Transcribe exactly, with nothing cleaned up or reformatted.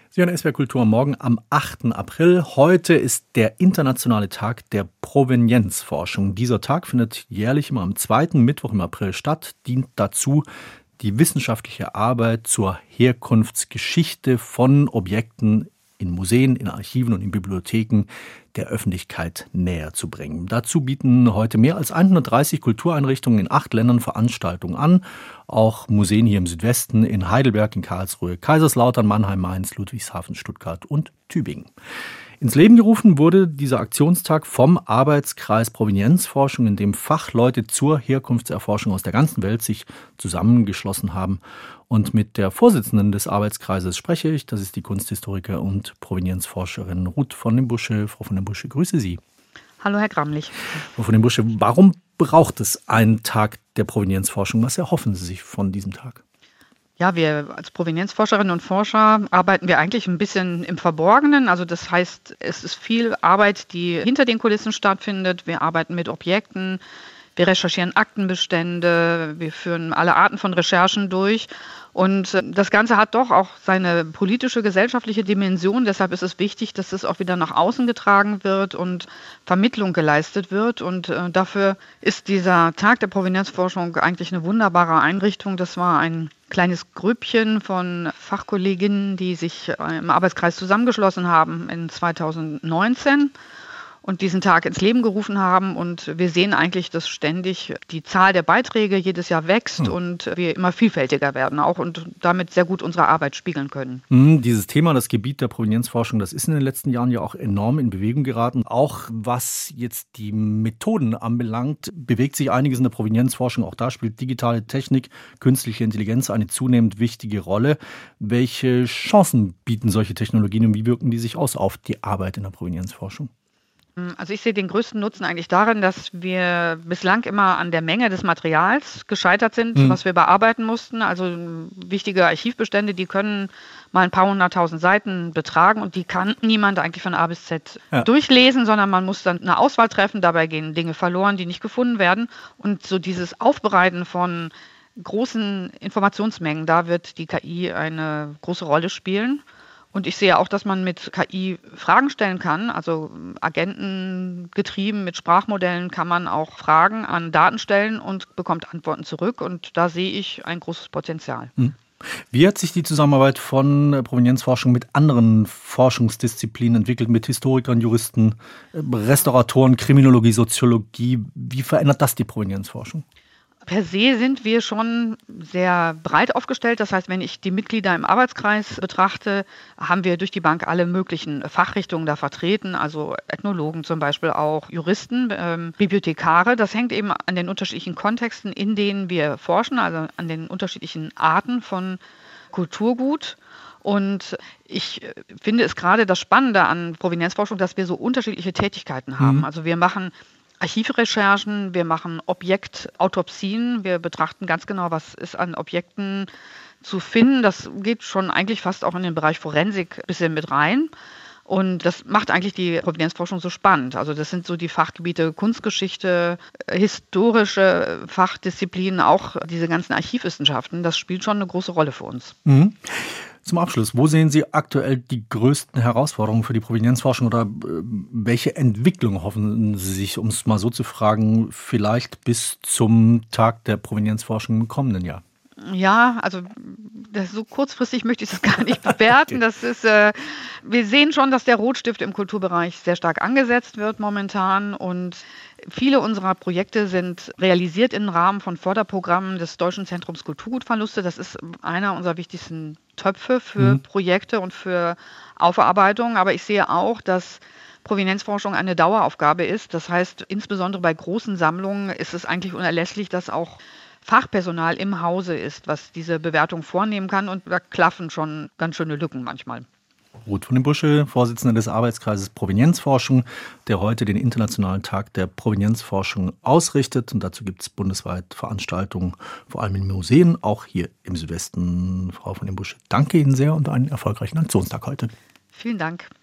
Sie hören S W R Kultur morgen am achten April. Heute ist der internationale Tag der Provenienzforschung. Dieser Tag findet jährlich immer am zweiten Mittwoch im April statt, dient dazu, die wissenschaftliche Arbeit zur Herkunftsgeschichte von Objekten in Museen, in Archiven und in Bibliotheken der Öffentlichkeit näher zu bringen. Dazu bieten heute mehr als hundertdreißig Kultureinrichtungen in acht Ländern Veranstaltungen an. Auch Museen hier im Südwesten, in Heidelberg, in Karlsruhe, Kaiserslautern, Mannheim, Mainz, Ludwigshafen, Stuttgart und Tübingen. Ins Leben gerufen wurde dieser Aktionstag vom Arbeitskreis Provenienzforschung, in dem Fachleute zur Herkunftserforschung aus der ganzen Welt sich zusammengeschlossen haben. Und mit der Vorsitzenden des Arbeitskreises spreche ich. Das ist die Kunsthistoriker und Provenienzforscherin Ruth von den Busche. Frau von den Busche, grüße Sie. Hallo, Herr Gramlich. Frau von den Busche, warum braucht es einen Tag der Provenienzforschung? Was erhoffen Sie sich von diesem Tag? Ja, wir als Provenienzforscherinnen und Forscher arbeiten wir eigentlich ein bisschen im Verborgenen. Also das heißt, es ist viel Arbeit, die hinter den Kulissen stattfindet. Wir arbeiten mit Objekten, wir recherchieren Aktenbestände, wir führen alle Arten von Recherchen durch. Und das Ganze hat doch auch seine politische, gesellschaftliche Dimension. Deshalb ist es wichtig, dass es auch wieder nach außen getragen wird und Vermittlung geleistet wird. Und dafür ist dieser Tag der Provenienzforschung eigentlich eine wunderbare Einrichtung. Das war ein kleines Grüppchen von Fachkolleginnen, die sich im Arbeitskreis zusammengeschlossen haben in zweitausendneunzehn. Und diesen Tag ins Leben gerufen haben. Und wir sehen eigentlich, dass ständig die Zahl der Beiträge jedes Jahr wächst hm. und wir immer vielfältiger werden auch und damit sehr gut unsere Arbeit spiegeln können. Hm, dieses Thema, das Gebiet der Provenienzforschung, das ist in den letzten Jahren ja auch enorm in Bewegung geraten. Auch was jetzt die Methoden anbelangt, bewegt sich einiges in der Provenienzforschung. Auch da spielt digitale Technik, künstliche Intelligenz eine zunehmend wichtige Rolle. Welche Chancen bieten solche Technologien und wie wirken die sich aus auf die Arbeit in der Provenienzforschung? Also ich sehe den größten Nutzen eigentlich darin, dass wir bislang immer an der Menge des Materials gescheitert sind, mhm. was wir bearbeiten mussten. Also wichtige Archivbestände, die können mal ein paar hunderttausend Seiten betragen und die kann niemand eigentlich von A bis Z ja. durchlesen, sondern man muss dann eine Auswahl treffen. Dabei gehen Dinge verloren, die nicht gefunden werden. Und so dieses Aufbereiten von großen Informationsmengen, da wird die K I eine große Rolle spielen. Und ich sehe auch, dass man mit K I Fragen stellen kann, also agentengetrieben mit Sprachmodellen kann man auch Fragen an Daten stellen und bekommt Antworten zurück. Und da sehe ich ein großes Potenzial. Wie hat sich die Zusammenarbeit von Provenienzforschung mit anderen Forschungsdisziplinen entwickelt, mit Historikern, Juristen, Restauratoren, Kriminologie, Soziologie? Wie verändert das die Provenienzforschung? Per se sind wir schon sehr breit aufgestellt. Das heißt, wenn ich die Mitglieder im Arbeitskreis betrachte, haben wir durch die Bank alle möglichen Fachrichtungen da vertreten, also Ethnologen zum Beispiel auch, Juristen, ähm, Bibliothekare. Das hängt eben an den unterschiedlichen Kontexten, in denen wir forschen, also an den unterschiedlichen Arten von Kulturgut. Und ich finde es gerade das Spannende an Provenienzforschung, dass wir so unterschiedliche Tätigkeiten haben. Mhm. Also wir machen Archivrecherchen, wir machen Objektautopsien, wir betrachten ganz genau, was ist an Objekten zu finden. Das geht schon eigentlich fast auch in den Bereich Forensik ein bisschen mit rein. Und das macht eigentlich die Provenienzforschung so spannend. Also das sind so die Fachgebiete Kunstgeschichte, historische Fachdisziplinen, auch diese ganzen Archivwissenschaften. Das spielt schon eine große Rolle für uns. Mhm. Zum Abschluss, wo sehen Sie aktuell die größten Herausforderungen für die Provenienzforschung oder welche Entwicklung hoffen Sie sich, um es mal so zu fragen, vielleicht bis zum Tag der Provenienzforschung im kommenden Jahr? Ja, also das, so kurzfristig möchte ich das gar nicht bewerten. Okay. Das ist, äh, wir sehen schon, dass der Rotstift im Kulturbereich sehr stark angesetzt wird momentan und viele unserer Projekte sind realisiert im Rahmen von Förderprogrammen des Deutschen Zentrums Kulturgutverluste. Das ist einer unserer wichtigsten Töpfe für mhm. Projekte und für Aufarbeitung. Aber ich sehe auch, dass Provenienzforschung eine Daueraufgabe ist. Das heißt, insbesondere bei großen Sammlungen ist es eigentlich unerlässlich, dass auch Fachpersonal im Hause ist, was diese Bewertung vornehmen kann. Und da klaffen schon ganz schöne Lücken manchmal. Ruth von den Busche, Vorsitzende des Arbeitskreises Provenienzforschung, der heute den Internationalen Tag der Provenienzforschung ausrichtet. Und dazu gibt es bundesweit Veranstaltungen, vor allem in Museen, auch hier im Südwesten. Frau von den Busche, danke Ihnen sehr und einen erfolgreichen Aktionstag heute. Vielen Dank.